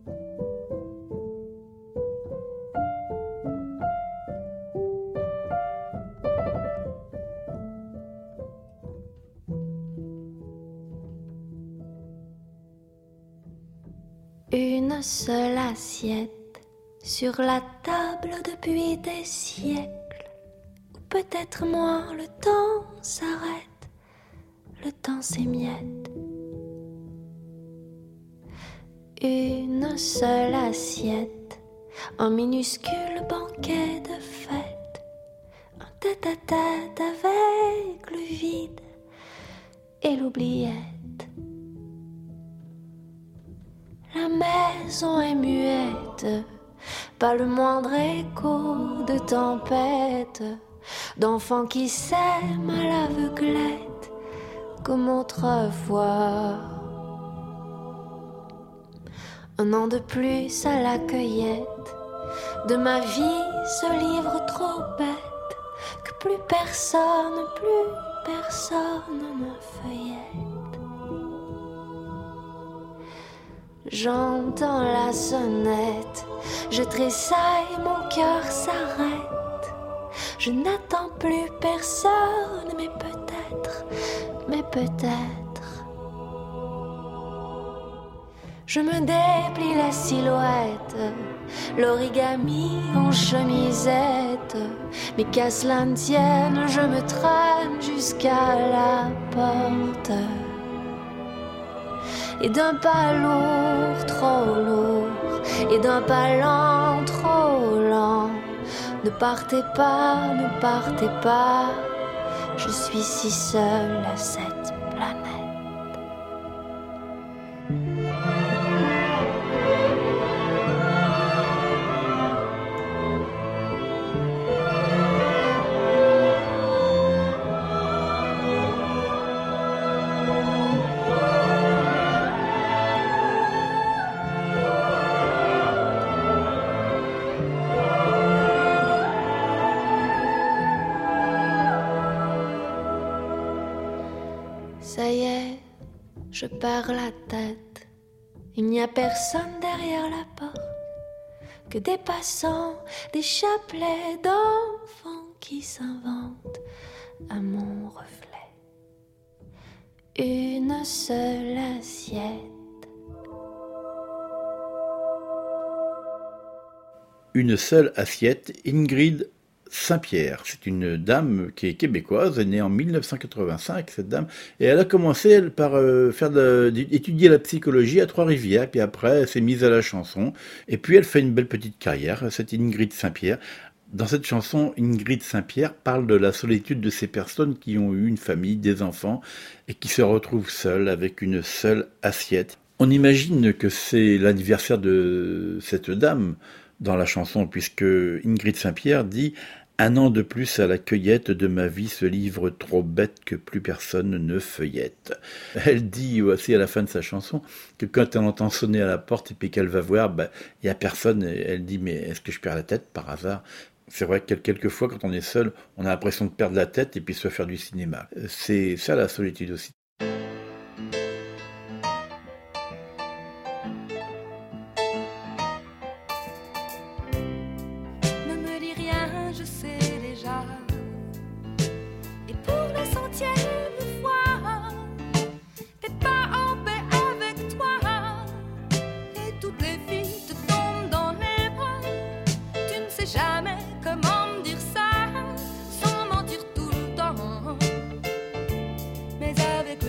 Une seule assiette sur la table depuis des siècles, ou peut-être moins, le temps s'arrête, le temps s'émiette. Une seule assiette, un minuscule banquet de fête, un tête-à-tête avec le vide et l'oubliette. La maison est muette, pas le moindre écho de tempête, d'enfants qui s'aiment à l'aveuglette comme autrefois. Un an de plus à la cueillette de ma vie, ce livre trop bête que plus personne, plus personne ne feuillette. J'entends la sonnette, je tressaille, mon cœur s'arrête. Je n'attends plus personne, mais peut-être, mais peut-être. Je me déplie la silhouette, l'origami en chemisette. Mais qu'à cela ne tienne, je me traîne jusqu'à la porte. Et d'un pas lourd, trop lourd, et d'un pas lent, trop lent. Ne partez pas, ne partez pas, je suis si seule à cette planète. Ça y est, je perds la tête. Il n'y a personne derrière la porte, que des passants, des chapelets d'enfants qui s'inventent à mon reflet. Une seule assiette.
Une seule assiette, Ingrid Saint-Pierre. C'est une dame qui est québécoise, elle est née en mille neuf cent quatre-vingt-cinq, cette dame, et elle a commencé elle, par euh, faire de, étudier la psychologie à Trois-Rivières, puis après elle s'est mise à la chanson, et puis elle fait une belle petite carrière, cette Ingrid Saint-Pierre. Dans cette chanson, Ingrid Saint-Pierre parle de la solitude de ces personnes qui ont eu une famille, des enfants, et qui se retrouvent seules avec une seule assiette. On imagine que c'est l'anniversaire de cette dame dans la chanson, puisque Ingrid Saint-Pierre dit « Un an de plus à la cueillette de ma vie, ce livre trop bête que plus personne ne feuillette. » Elle dit aussi à la fin de sa chanson que quand elle entend sonner à la porte et puis qu'elle va voir, ben, il n'y a personne, et elle dit « Mais est-ce que je perds la tête par hasard ?» C'est vrai que quelquefois, quand on est seul, on a l'impression de perdre la tête et puis se faire du cinéma. C'est ça la solitude aussi.
Avec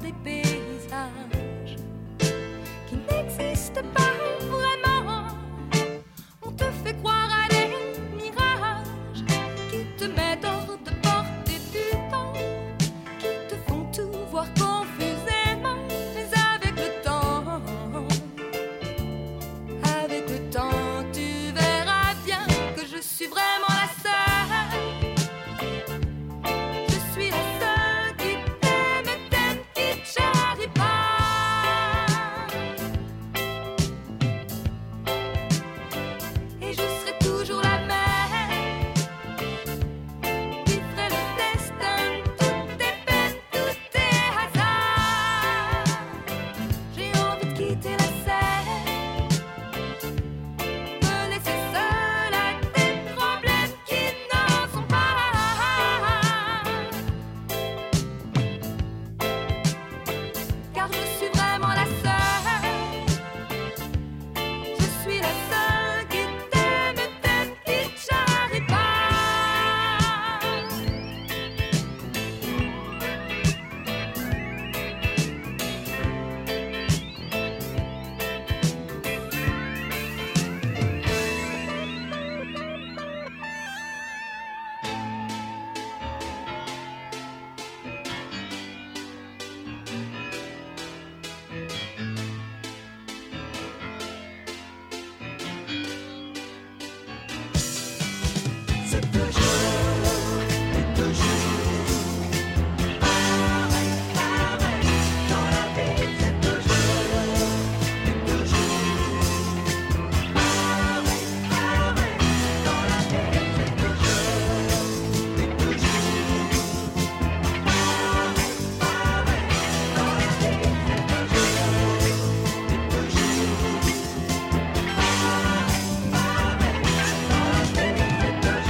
des paysages qui n'existent pas vraiment. On te fait croire à des mirages qui te mettent hors de portée du temps, qui te font tout voir confusément. Mais avec le temps, avec le temps, tu verras bien que je suis vraiment la seule. Je suis la seule qui t'aime et t'aime, qui te charrie pas. Et je serai toujours la même qui ferait le destin de toutes tes peines, tous tes hasards. J'ai envie de quitter la scène, me laisser seule à tes problèmes qui n'en sont pas. Car je suis vraiment la seule. Je suis la seule qui t'aime et t'aime, qui te charrie pas.
C'est toujours, et toujours pareil, pareil. Dans la vie, c'est toujours, et toujours pareil, pareil. Dans la vie, c'est toujours, et toujours pareil, pareil. Dans la vie, c'est toujours, et toujours pareil, pareil. Dans la vie, c'est toujours.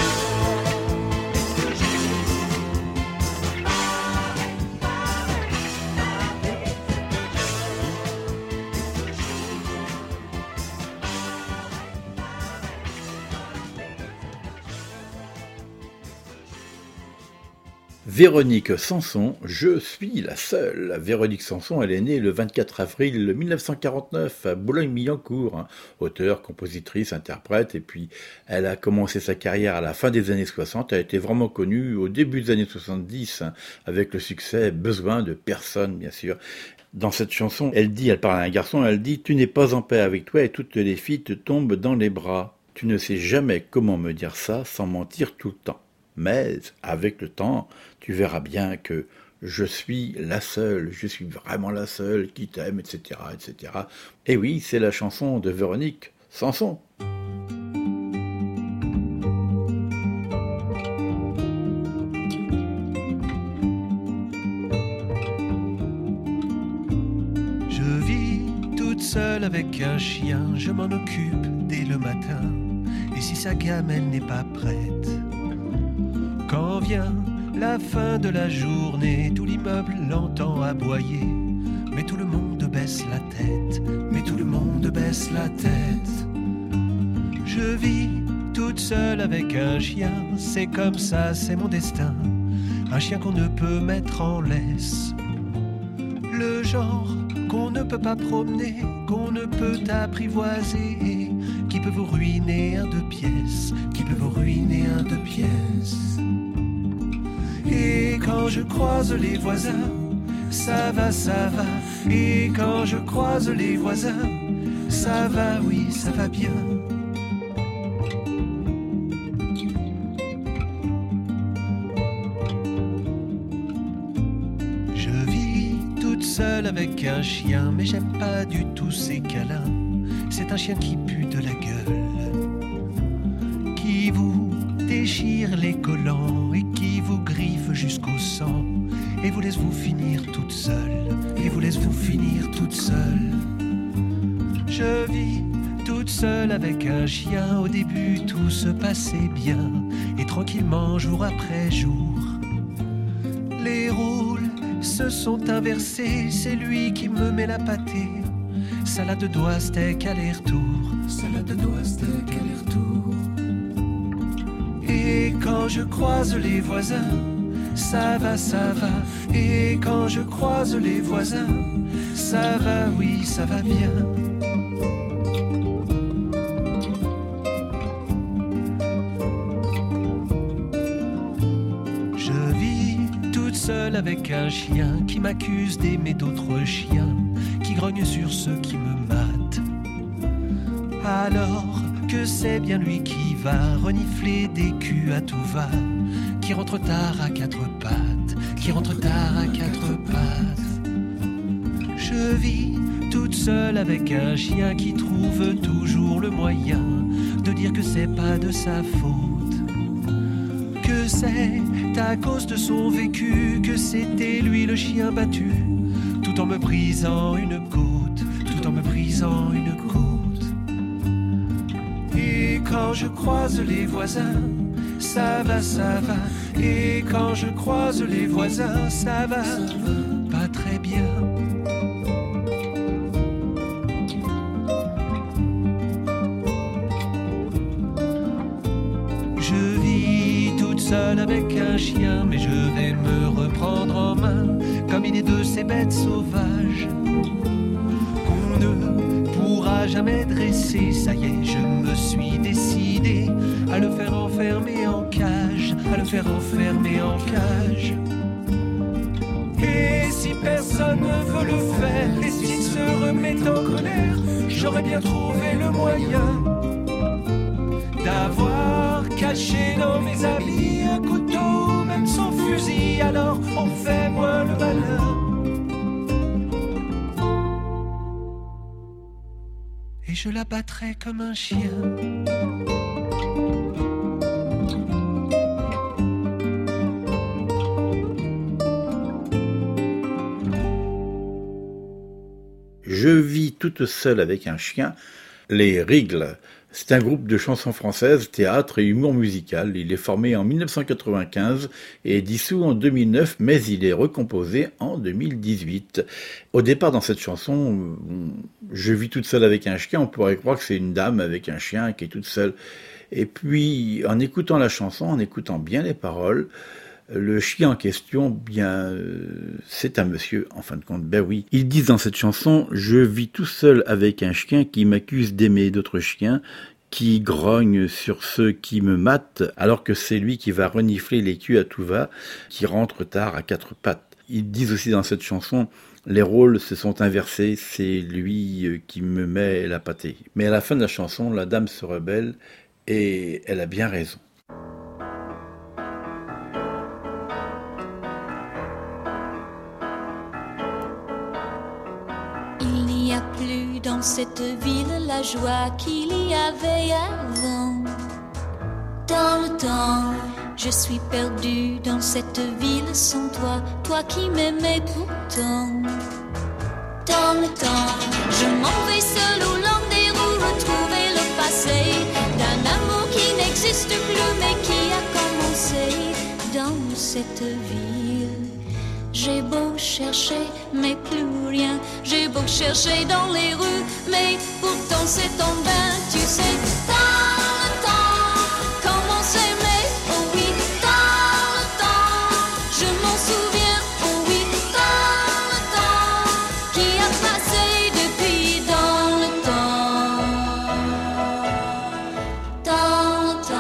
Véronique Sanson, je suis la seule. Véronique Sanson, elle est née le vingt-quatre avril mille neuf cent quarante-neuf à Boulogne-Billancourt, hein. Auteure, compositrice, interprète, et puis elle a commencé sa carrière à la fin des années soixante, elle a été vraiment connue au début des années soixante-dix, hein, avec le succès Besoin de personne, bien sûr. Dans cette chanson, elle dit, elle parle à un garçon, elle dit « Tu n'es pas en paix avec toi et toutes les filles te tombent dans les bras. Tu ne sais jamais comment me dire ça sans mentir tout le temps. Mais avec le temps, tu verras bien que je suis la seule, je suis vraiment la seule qui t'aime, et cetera, et cetera. Et oui, c'est la chanson de Véronique Sanson.
Je vis toute seule avec un chien, je m'en occupe dès le matin. Et si sa gamelle n'est pas prête, quand vient la fin de la journée, tout l'immeuble l'entend aboyer. Mais tout le monde baisse la tête, mais tout le monde baisse la tête. Je vis toute seule avec un chien, c'est comme ça, c'est mon destin. Un chien qu'on ne peut mettre en laisse. Le genre qu'on ne peut pas promener, qu'on ne peut apprivoiser, qui peut vous ruiner un deux pièces, qui peut vous ruiner un deux pièces. Et quand je croise les voisins, ça va, ça va. Et quand je croise les voisins, ça va, oui, ça va bien. Je vis toute seule avec un chien, mais j'aime pas du tout ses câlins. C'est un chien qui pue de la gueule, qui vous déchire les collants et qui vous griffe jusqu'au sang, et vous laisse vous finir toute seule, et vous laisse vous finir toute seule. Je vis toute seule avec un chien, au début tout se passait bien, et tranquillement jour après jour, les rôles se sont inversés, c'est lui qui me met la pâtée, salade de doigts, steak, aller-retour, salade de doigts, steak, aller-retour. Et quand je croise les voisins, ça va, ça va. Et quand je croise les voisins, ça va, oui, ça va bien. Je vis toute seule avec un chien qui m'accuse d'aimer d'autres chiens, qui grogne sur ceux qui me matent. Alors que c'est bien lui qui va renifler des culs à tout va, qui rentre tard à quatre pattes, qui rentre tard à quatre pattes. Je vis toute seule avec un chien qui trouve toujours le moyen de dire que c'est pas de sa faute, que c'est à cause de son vécu, que c'était lui le chien battu, tout en me brisant une côte, tout en me brisant une côte. Et quand je croise les voisins, ça va, ça va. Et quand je croise les voisins, ça va, pas très bien. Je vis toute seule avec un chien, mais je vais me reprendre en main, comme il est de ces bêtes sauvages qu'on ne pourra jamais dresser. Ça y est, je me suis décidé à le faire enfermer en cage, à le faire enfermer en cage. Et si personne ne veut le faire, et s'il se remet en colère, j'aurais bien trouvé le moyen d'avoir caché dans mes habits un couteau, même sans fusil. Alors on fait moins le malin, et je la battrai comme un chien.
Je vis toute seule avec un chien, les Rigles. C'est un groupe de chansons françaises, théâtre et humour musical. Il est formé en mille neuf cent quatre-vingt-quinze et dissous en deux mille neuf, mais il est recomposé en deux mille dix-huit. Au départ, dans cette chanson, je vis toute seule avec un chien, on pourrait croire que c'est une dame avec un chien qui est toute seule. Et puis, en écoutant la chanson, en écoutant bien les paroles, le chien en question, bien, euh, c'est un monsieur, en fin de compte. Ben oui. Ils disent dans cette chanson, « Je vis tout seul avec un chien qui m'accuse d'aimer d'autres chiens, qui grogne sur ceux qui me matent, alors que c'est lui qui va renifler les culs à tout va, qui rentre tard à quatre pattes. » Ils disent aussi dans cette chanson, « Les rôles se sont inversés, c'est lui qui me met la pâtée. » Mais à la fin de la chanson, la dame se rebelle et elle a bien raison.
Dans cette ville, la joie qu'il y avait avant. Dans le temps, je suis perdue dans cette ville sans toi, toi qui m'aimais pourtant. Dans le temps, je m'en vais seule au long des roues, retrouver le passé d'un amour qui n'existe plus mais qui a commencé dans cette ville. J'ai beau chercher, mais plus rien. J'ai beau chercher dans les rues, mais pourtant c'est en vain. Tu sais, dans le temps, comment s'aimer, oh oui, dans le temps, je m'en souviens, oh oui, dans le temps, qui a passé depuis dans le temps, dans le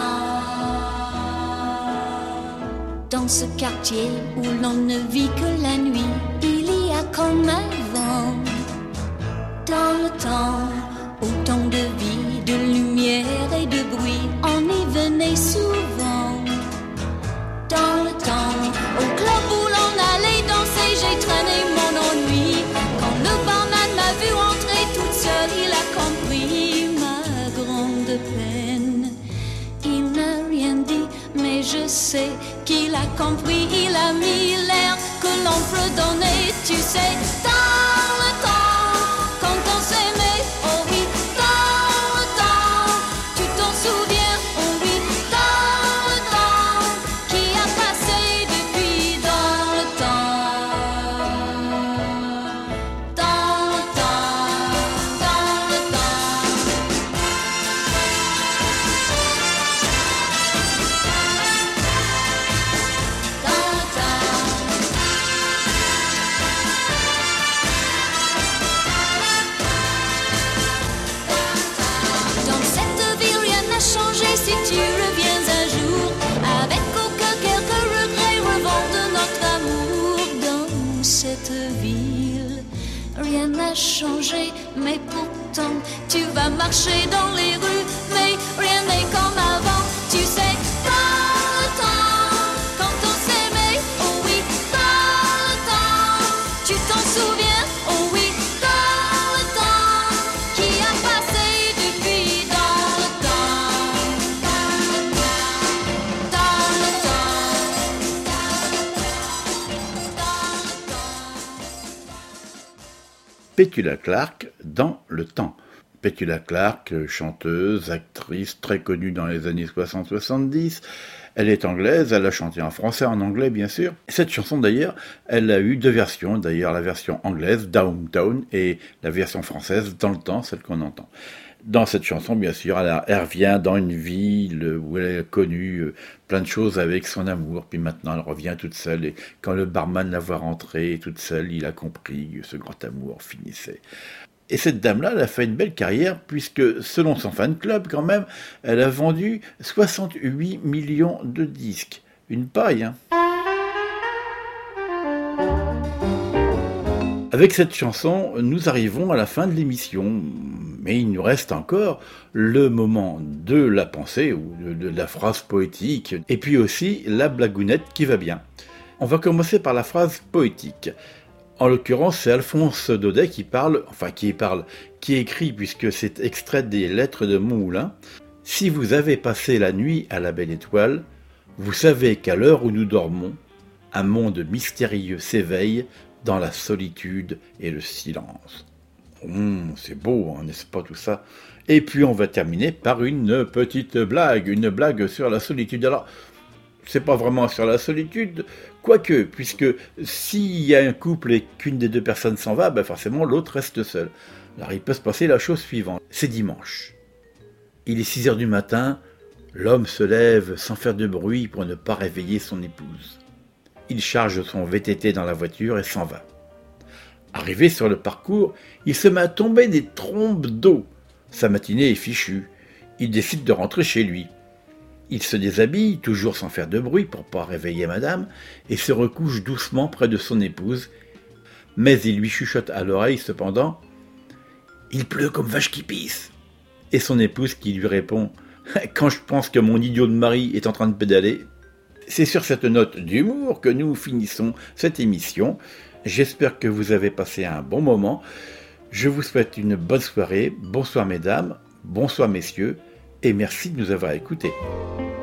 temps. Dans ce quartier où l'on ne vit que la nuit, il y a comme avant. Dans le temps, autant de vie, de lumière et de bruit, on y venait souvent. Dans le temps, au club où l'on allait danser, j'ai traîné mon ennui. Quand le barman m'a vu entrer toute seule, il a compris ma grande peine. Il n'a rien dit, mais je sais qu'il a compris, il a mis l'air que l'on peut donner, tu sais, dans le temps, quand on s'aimait, oh oui, dans le temps, tu t'en souviens, oh oui, dans le temps, qui a passé depuis dans le temps, dans le temps, dans le temps. Dans le temps. n'a changé, mais pourtant tu vas marcher dans les rues, mais rien n'est comme avant. Tu sais, dans le temps, quand on s'aimait, oh oui, dans le temps, tu t'en souviens, oh oui, dans le temps, qui a passé depuis dans le temps, dans le temps, dans le temps, dans le temps.
Petula Clark dans le temps. Petula Clark, chanteuse, actrice très connue dans les années soixante soixante-dix. Elle est anglaise, elle a chanté en français, en anglais bien sûr. Cette chanson d'ailleurs, elle a eu deux versions, d'ailleurs la version anglaise, Downtown, et la version française, Dans le temps, celle qu'on entend. Dans cette chanson, bien sûr, elle, a, elle revient dans une ville où elle a connu plein de choses avec son amour, puis maintenant elle revient toute seule, et quand le barman la voit rentrer toute seule, il a compris que ce grand amour finissait. Et cette dame-là, elle a fait une belle carrière, puisque, selon son fan club, quand même, elle a vendu soixante-huit millions de disques. Une paille, hein. Avec cette chanson, nous arrivons à la fin de l'émission, mais il nous reste encore le moment de la pensée, ou de, de la phrase poétique, et puis aussi la blagounette qui va bien. On va commencer par la phrase poétique. En l'occurrence, c'est Alphonse Daudet qui parle, enfin qui parle, qui écrit, puisque c'est extrait des lettres de Montmoulin. « Si vous avez passé la nuit à la belle étoile, vous savez qu'à l'heure où nous dormons, un monde mystérieux s'éveille dans la solitude et le silence. Mmh, » C'est beau, hein, n'est-ce pas tout ça? Et puis on va terminer par une petite blague, une blague sur la solitude. Alors, c'est pas vraiment sur la solitude, quoique, puisque s'il y a un couple et qu'une des deux personnes s'en va, ben forcément l'autre reste seul. Alors il peut se passer la chose suivante. C'est dimanche. Il est six heures du matin, l'homme se lève sans faire de bruit pour ne pas réveiller son épouse. Il charge son V T T dans la voiture et s'en va. Arrivé sur le parcours, il se met à tomber des trombes d'eau. Sa matinée est fichue. Il décide de rentrer chez lui. Il se déshabille, toujours sans faire de bruit pour pas réveiller madame, et se recouche doucement près de son épouse. Mais il lui chuchote à l'oreille cependant « Il pleut comme vache qui pisse !» Et son épouse qui lui répond « Quand je pense que mon idiot de mari est en train de pédaler !» C'est sur cette note d'humour que nous finissons cette émission. J'espère que vous avez passé un bon moment. Je vous souhaite une bonne soirée. Bonsoir mesdames, bonsoir messieurs. Et merci de nous avoir écoutés.